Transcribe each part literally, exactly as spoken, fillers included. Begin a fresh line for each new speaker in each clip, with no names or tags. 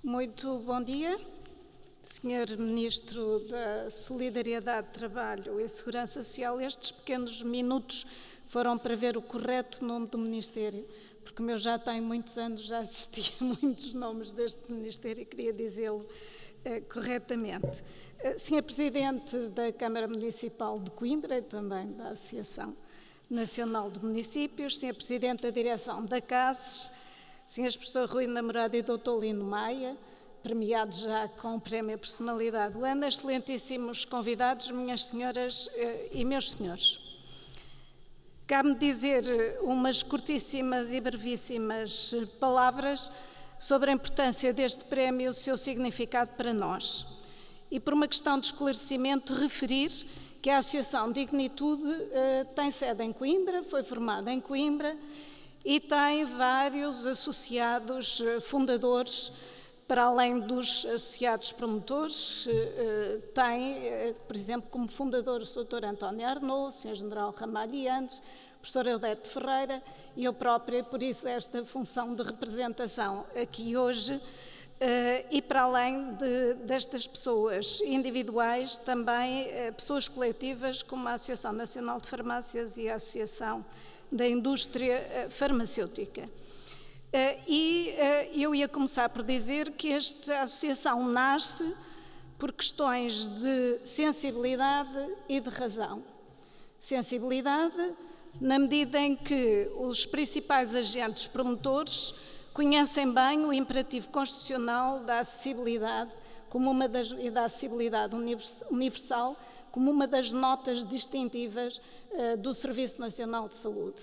Muito bom dia, senhor Ministro da Solidariedade, Trabalho e Segurança Social. Estes pequenos minutos foram para ver o correto nome do Ministério, porque o meu já tem muitos anos, já assisti a muitos nomes deste Ministério e queria dizê-lo eh, corretamente. Eh, senhor Presidente da Câmara Municipal de Coimbra e também da Associação Nacional de Municípios, senhor Presidente da Direção da CASES, senhores Professor Rui Namorado e doutor Lino Maia, premiados já com o Prémio Personalidade do Ano, excelentíssimos convidados, minhas senhoras eh, e meus senhores. Cabe-me dizer umas curtíssimas e brevíssimas palavras sobre a importância deste prémio e o seu significado para nós. E por uma questão de esclarecimento, referir que a Associação Dignitude eh, tem sede em Coimbra, foi formada em Coimbra e tem vários associados eh, fundadores, para além dos associados promotores, eh, tem, eh, por exemplo, como fundador o doutor António Arnaud, o senhor General Ramalho Andes, o professor Eudete Ferreira e eu própria, por isso esta função de representação aqui hoje. Uh, e para além de, destas pessoas individuais, também uh, pessoas coletivas como a Associação Nacional de Farmácias e a Associação da Indústria uh, Farmacêutica. Uh, e uh, eu ia começar por dizer que esta associação nasce por questões de sensibilidade e de razão. Sensibilidade na medida em que os principais agentes promotores conhecem bem o imperativo constitucional da acessibilidade como uma das, e da acessibilidade universal como uma das notas distintivas uh, do Serviço Nacional de Saúde.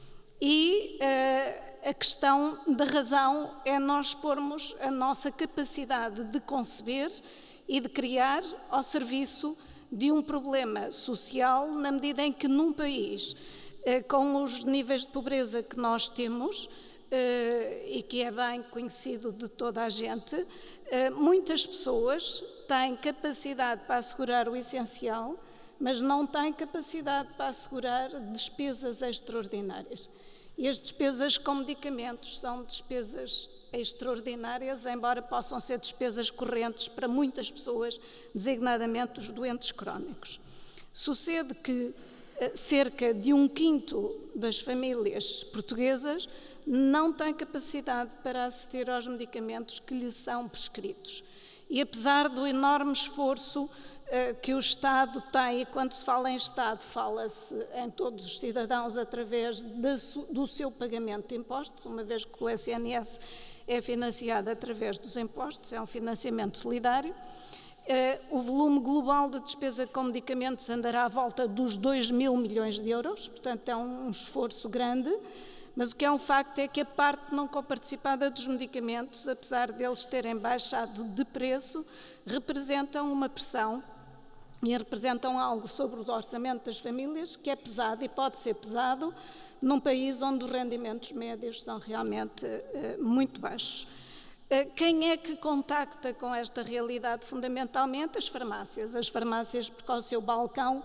E uh, a questão da razão é nós pormos a nossa capacidade de conceber e de criar ao serviço de um problema social, na medida em que num país uh, com os níveis de pobreza que nós temos, Uh, e que é bem conhecido de toda a gente, uh, muitas pessoas têm capacidade para assegurar o essencial, mas não têm capacidade para assegurar despesas extraordinárias. E as despesas com medicamentos são despesas extraordinárias, embora possam ser despesas correntes para muitas pessoas, designadamente os doentes crónicos. Sucede que uh, cerca de um quinto das famílias portuguesas não tem capacidade para aceder aos medicamentos que lhe são prescritos. E apesar do enorme esforço uh, que o Estado tem, e quando se fala em Estado, fala-se em todos os cidadãos através de, do seu pagamento de impostos, uma vez que o S N S é financiado através dos impostos, é um financiamento solidário. Uh, o volume global de despesa com medicamentos andará à volta dos dois mil milhões de euros, portanto é um esforço grande. Mas o que é um facto é que a parte não coparticipada dos medicamentos, apesar deles terem baixado de preço, representam uma pressão e representam algo sobre o orçamento das famílias que é pesado e pode ser pesado num país onde os rendimentos médios são realmente uh, muito baixos. Uh, quem é que contacta com esta realidade? Fundamentalmente as farmácias. As farmácias, porque ao seu balcão,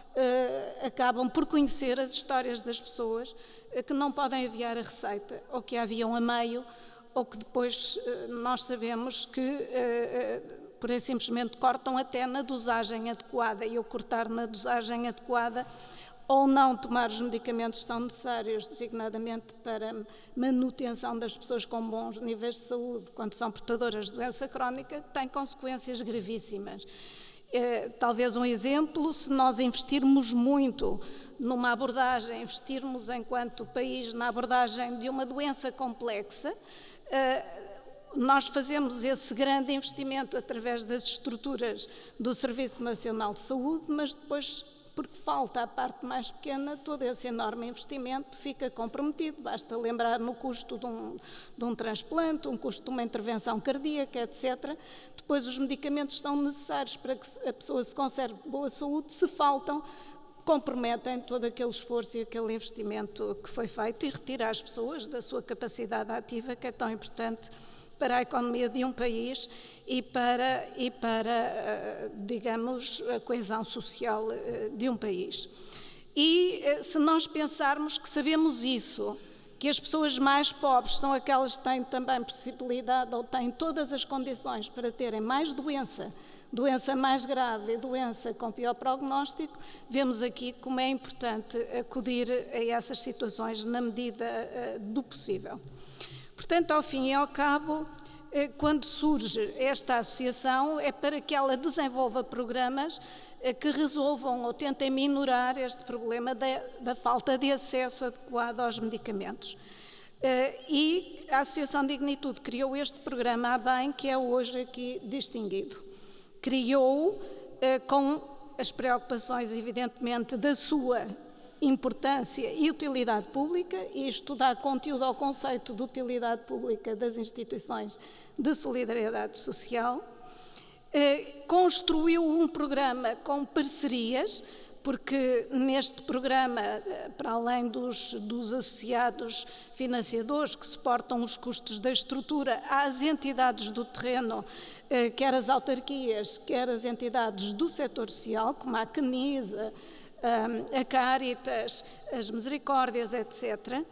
Uh, acabam por conhecer as histórias das pessoas uh, que não podem enviar a receita, ou que a haviam a meio, ou que depois uh, nós sabemos que uh, uh, por aí simplesmente cortam até na dosagem adequada, e o cortar na dosagem adequada ou não tomar os medicamentos que são necessários, designadamente para manutenção das pessoas com bons níveis de saúde, quando são portadoras de doença crónica, tem consequências gravíssimas. É, talvez um exemplo, se nós investirmos muito numa abordagem, investirmos enquanto país na abordagem de uma doença complexa, é, nós fazemos esse grande investimento através das estruturas do Serviço Nacional de Saúde, mas depois, porque falta a parte mais pequena, todo esse enorme investimento fica comprometido. Basta lembrar no custo de um, de um transplante, um custo de uma intervenção cardíaca, etcétera. Depois os medicamentos são necessários para que a pessoa se conserve boa saúde. Se faltam, comprometem todo aquele esforço e aquele investimento que foi feito e retira as pessoas da sua capacidade ativa, que é tão importante para a economia de um país e para, e para, digamos, a coesão social de um país. E se nós pensarmos que sabemos isso, que que as pessoas mais pobres são aquelas que têm também possibilidade ou têm todas as condições para terem mais doença, doença mais grave e doença com pior prognóstico, vemos aqui como é importante acudir a essas situações na medida uh, do possível. Portanto, ao fim e ao cabo, quando surge esta associação, é para que ela desenvolva programas que resolvam ou tentem minorar este problema da, da falta de acesso adequado aos medicamentos. E a Associação Dignitude criou este programa a bem, que é hoje aqui distinguido. Criou-o com as preocupações, evidentemente, da sua importância e utilidade pública, e isto dá conteúdo ao conceito de utilidade pública das instituições de solidariedade social. Eh, construiu um programa com parcerias, porque neste programa, para além dos, dos associados financiadores que suportam os custos da estrutura, há as entidades do terreno, eh, quer as autarquias, quer as entidades do setor social, como a Canisa, a Caritas, as Misericórdias, etcétera.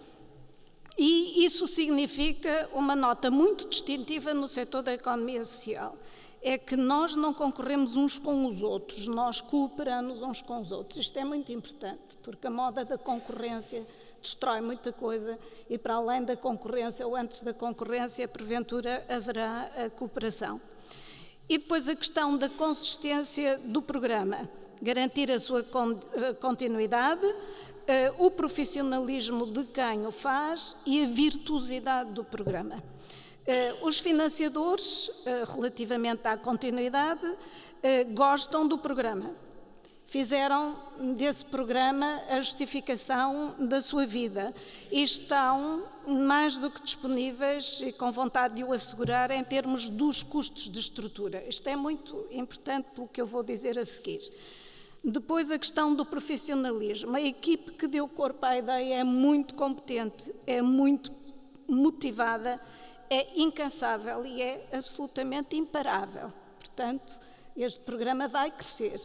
E isso significa uma nota muito distintiva no setor da economia social. É que nós não concorremos uns com os outros, nós cooperamos uns com os outros. Isto é muito importante, porque a moda da concorrência destrói muita coisa e, para além da concorrência ou antes da concorrência, porventura haverá a cooperação. E depois a questão da consistência do programa. Garantir a sua continuidade, o profissionalismo de quem o faz e a virtuosidade do programa. Os financiadores, relativamente à continuidade, gostam do programa. Fizeram desse programa a justificação da sua vida e estão mais do que disponíveis e com vontade de o assegurar em termos dos custos de estrutura. Isto é muito importante pelo que eu vou dizer a seguir. Depois, a questão do profissionalismo. A equipe que deu corpo à ideia é muito competente, é muito motivada, é incansável e é absolutamente imparável. Portanto, este programa vai crescer.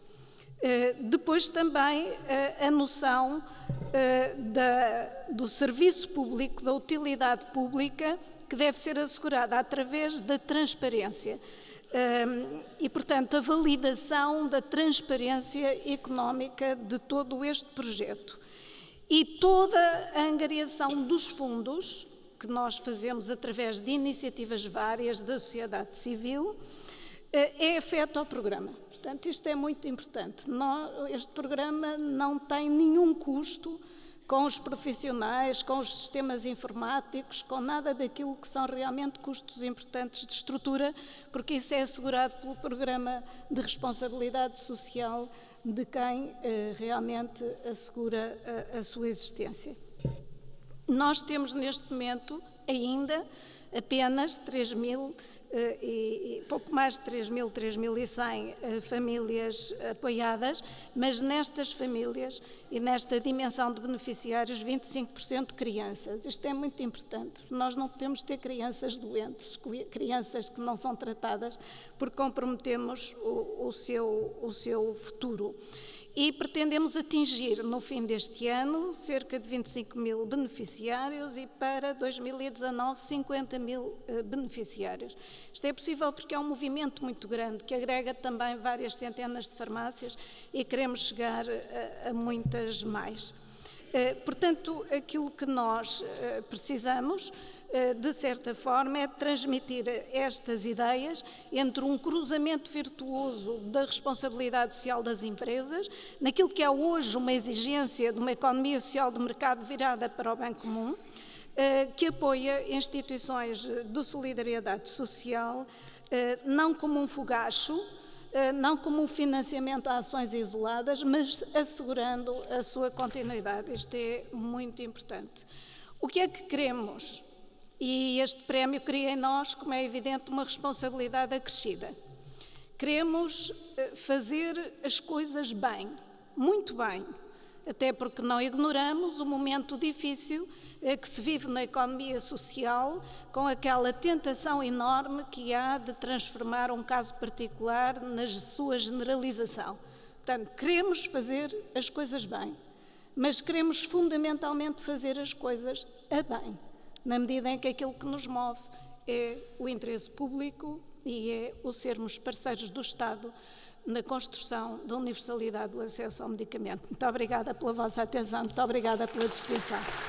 Depois também a noção da, do serviço público, da utilidade pública, que deve ser assegurada através da transparência. Um, e, portanto, a validação da transparência económica de todo este projeto. E toda a angariação dos fundos, que nós fazemos através de iniciativas várias da sociedade civil, é afeto ao programa. Portanto, isto é muito importante. Nós, este programa não tem nenhum custo com os profissionais, com os sistemas informáticos, com nada daquilo que são realmente custos importantes de estrutura, porque isso é assegurado pelo Programa de Responsabilidade Social de quem eh, realmente assegura a, a sua existência. Nós temos neste momento ainda apenas três mil, e, e pouco mais de três mil, três mil e cem famílias apoiadas, mas nestas famílias e nesta dimensão de beneficiários, vinte e cinco por cento crianças. Isto é muito importante. Nós não podemos ter crianças doentes, crianças que não são tratadas, porque comprometemos o, o, seu, o seu futuro. E pretendemos atingir, no fim deste ano, cerca de vinte e cinco mil beneficiários e para dois mil e dezanove, cinquenta mil uh, beneficiários. Isto é possível porque é um movimento muito grande, que agrega também várias centenas de farmácias e queremos chegar a, a muitas mais. Uh, portanto, aquilo que nós uh, precisamos, uh, de certa forma, é transmitir estas ideias entre um cruzamento virtuoso da responsabilidade social das empresas, naquilo que é hoje uma exigência de uma economia social de mercado virada para o bem comum, uh, que apoia instituições de solidariedade social, uh, não como um fogacho, não como um financiamento a ações isoladas, mas assegurando a sua continuidade. Isto é muito importante. O que é que queremos? E este prémio cria em nós, como é evidente, uma responsabilidade acrescida. Queremos fazer as coisas bem, muito bem, até porque não ignoramos o momento difícil que se vive na economia social, com aquela tentação enorme que há de transformar um caso particular na sua generalização. Portanto, queremos fazer as coisas bem, mas queremos fundamentalmente fazer as coisas a bem, na medida em que aquilo que nos move é o interesse público e é o sermos parceiros do Estado na construção da universalidade do acesso ao medicamento. Muito obrigada pela vossa atenção, muito obrigada pela distinção.